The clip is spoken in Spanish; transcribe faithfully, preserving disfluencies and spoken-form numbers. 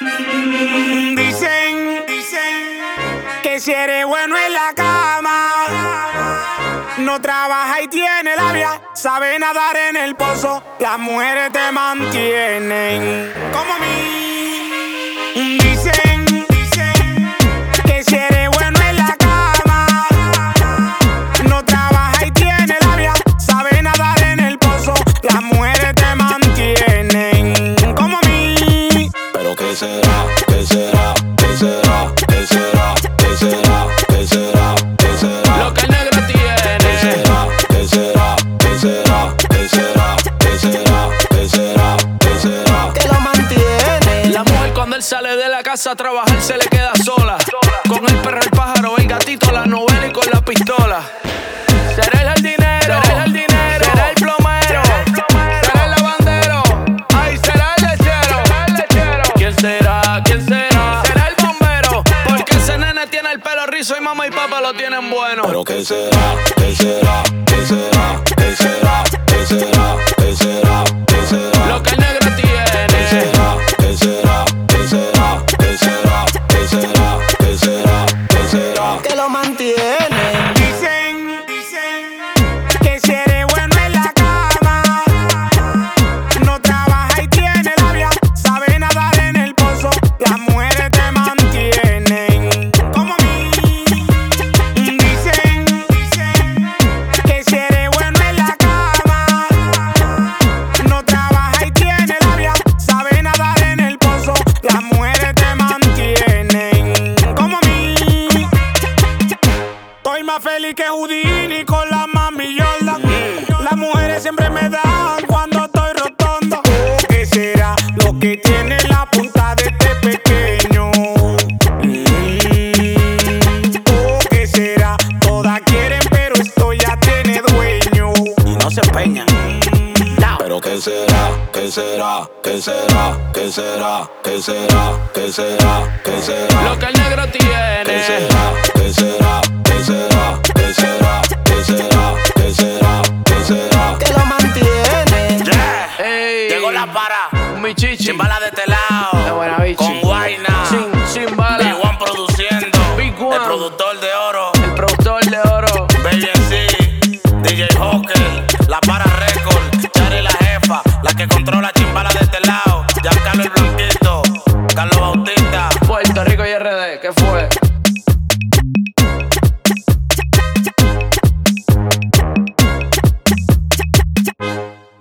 Dicen, dicen que si eres bueno en la cama, no trabaja y tiene labia, sabe nadar en el pozo, las mujeres te mantienen como a mí. Dicen, dicen que si eres bueno en la cama, no trabaja y tiene labia, sabe nadar en el pozo, las mujeres te mantienen como a mí. Pero qué será, qué será, qué será, qué será, qué será, qué será, qué será. Lo que el negro tiene. ¿Qué será, qué será, qué será, qué será, qué será, qué será, qué será? Que lo mantiene. La mujer cuando él sale de la casa a trabajar se le queda sola. Con el perro, el pájaro, el gatito, la novela y con la pistola. Será el jardinero, será el jardinero, será el plomero, será el lavandero, ay, será el lechero. ¿Quién será? ¿Quién será? Será el bombero, porque ese nene tiene el pelo rizo y mamá y papá lo tienen bueno. Pero qué será, qué será, qué será, qué será, qué será, qué será, qué será. Lo que el negro tiene. ¿Qué será, qué será, qué será, qué será, qué será, qué será, qué será? Que lo mantiene. Dicen, dicen que si eres bueno en la cama, no trabaja y tiene labia, sabe nadar en el pozo, las mujeres te mantienen como a mí. Dicen, dicen que si eres bueno en la cama, no trabaja y tiene labia, sabe nadar en el pozo, las mujeres te mantienen como a mí. Estoy más feliz que Houdini con la mami Jordan. Las mujeres siempre me dan cuando estoy rotondo. ¿Qué será lo que tiene la punta de este pequeño? Mm, oh, ¿qué será? Todas quieren, pero esto ya tiene dueño. Y no se empeñan. Pero qué será, qué será, qué será, qué será, qué será, qué será, qué será. Lo que el negro ¿Qué tiene. será, qué será, qué será, qué será, qué será, qué será, qué será? Que lo mantiene. Ey, Llegó la para. mi chichi. Sin bala de